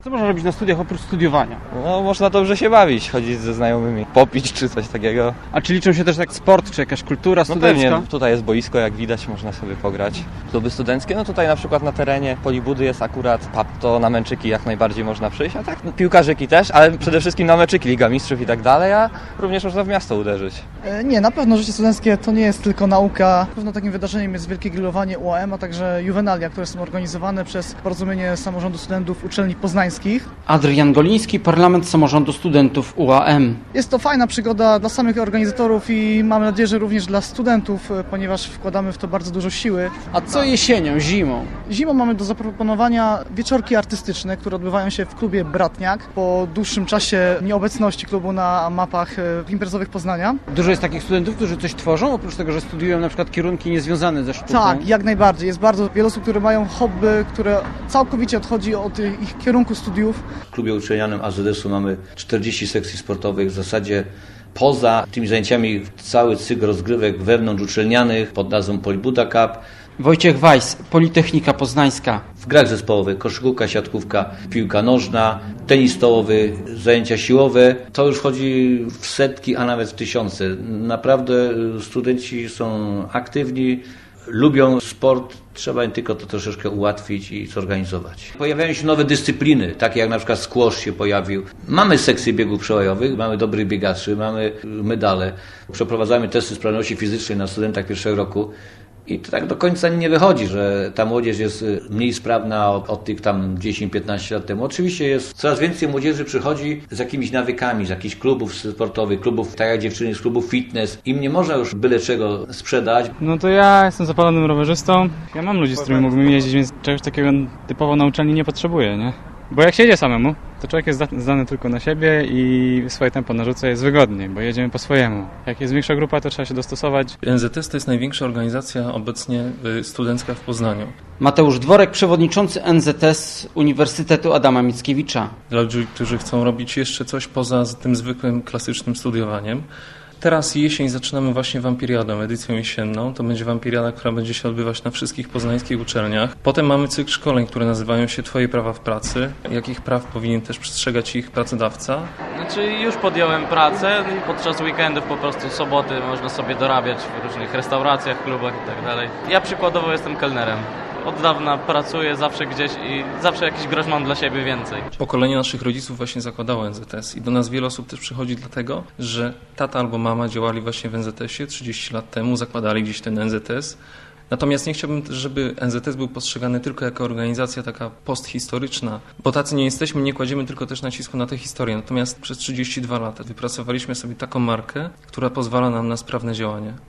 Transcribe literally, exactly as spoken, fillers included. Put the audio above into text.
Co można robić na studiach oprócz studiowania? No, można dobrze się bawić, chodzić ze znajomymi, popić czy coś takiego. A czy liczą się też tak sport, czy jakaś kultura No studencka? pewnie, tutaj jest boisko, jak widać, można sobie pograć. Kluby studenckie, no tutaj na przykład na terenie Polibudy jest akurat pub, to na męczyki jak najbardziej można przyjść, a tak no, piłkarzyki też, ale przede wszystkim na męczyki, Liga Mistrzów i tak dalej, a również można w miasto uderzyć. Nie, na pewno życie studenckie to nie jest tylko nauka. Na pewno takim wydarzeniem jest wielkie grillowanie U A M, a także juwenalia, które są organizowane przez Porozumienie Samorządu Studentów Uczelni Poznańskich. Adrian Goliński, Parlament Samorządu Studentów U A M. Jest to fajna przygoda dla samych organizatorów i mam nadzieję, że również dla studentów, ponieważ wkładamy w to bardzo dużo siły. A co jesienią, zimą? Zimą mamy do zaproponowania wieczorki artystyczne, które odbywają się w klubie Bratniak po dłuższym czasie nieobecności klubu na mapach imprezowych Poznania. Dużo jest takich studentów, którzy coś tworzą, oprócz tego, że studiują na przykład kierunki niezwiązane ze sztuką? Tak, jak najbardziej. Jest bardzo wiele osób, które mają hobby, które całkowicie odchodzi od ich kierunku studiów. W klubie uczelnianym A Z S u mamy czterdzieści sekcji sportowych. W zasadzie poza tymi zajęciami cały cykl rozgrywek wewnątrz uczelnianych pod nazwą Polibuda Cup. Wojciech Weiss, Politechnika Poznańska. W grach zespołowych koszykówka, siatkówka, piłka nożna, tenis stołowy, zajęcia siłowe. To już wchodzi w setki, a nawet w tysiące. Naprawdę studenci są aktywni, lubią sport, trzeba im tylko to troszeczkę ułatwić i zorganizować. Pojawiają się nowe dyscypliny, takie jak na przykład squash się pojawił. Mamy sekcję biegów przełajowych, mamy dobrych biegaczy, mamy medale. Przeprowadzamy testy sprawności fizycznej na studentach pierwszego roku. I to tak do końca nie wychodzi, że ta młodzież jest mniej sprawna od, od tych tam dziesięć piętnaście lat temu. Oczywiście jest coraz więcej młodzieży przychodzi z jakimiś nawykami, z jakichś klubów sportowych, klubów, tak jak dziewczyny, z klubów fitness. Im nie można już byle czego sprzedać. No to ja jestem zapalonym rowerzystą. Ja mam ludzi, z którymi mógłbym jeździć, więc czegoś takiego typowo na uczelni nie potrzebuję, nie? Bo jak się jedzie samemu, to człowiek jest zdany tylko na siebie i swoje tempo narzuca, jest wygodniej, bo jedziemy po swojemu. Jak jest większa grupa, to trzeba się dostosować. N Z S to jest największa organizacja obecnie studencka w Poznaniu. Mateusz Dworek, przewodniczący N Z S Uniwersytetu Adama Mickiewicza. Dla ludzi, którzy chcą robić jeszcze coś poza tym zwykłym, klasycznym studiowaniem. Teraz jesień zaczynamy właśnie wampiriadą, edycją jesienną. To będzie wampiriada, która będzie się odbywać na wszystkich poznańskich uczelniach. Potem mamy cykl szkoleń, które nazywają się Twoje prawa w pracy. Jakich praw powinien też przestrzegać ich pracodawca? Znaczy już podjąłem pracę i podczas weekendów po prostu soboty można sobie dorabiać w różnych restauracjach, klubach i tak dalej. Ja przykładowo jestem kelnerem. Od dawna pracuję zawsze gdzieś i zawsze jakiś grosz mam dla siebie więcej. Pokolenie naszych rodziców właśnie zakładało N Z S i do nas wiele osób też przychodzi dlatego, że tata albo mama działali właśnie w N Z S ie trzydzieści lat temu, zakładali gdzieś ten N Z S. Natomiast nie chciałbym też, żeby N Z S był postrzegany tylko jako organizacja taka posthistoryczna, bo tacy nie jesteśmy, nie kładziemy tylko też nacisku na tę historię. Natomiast przez trzydzieści dwa lata wypracowaliśmy sobie taką markę, która pozwala nam na sprawne działanie.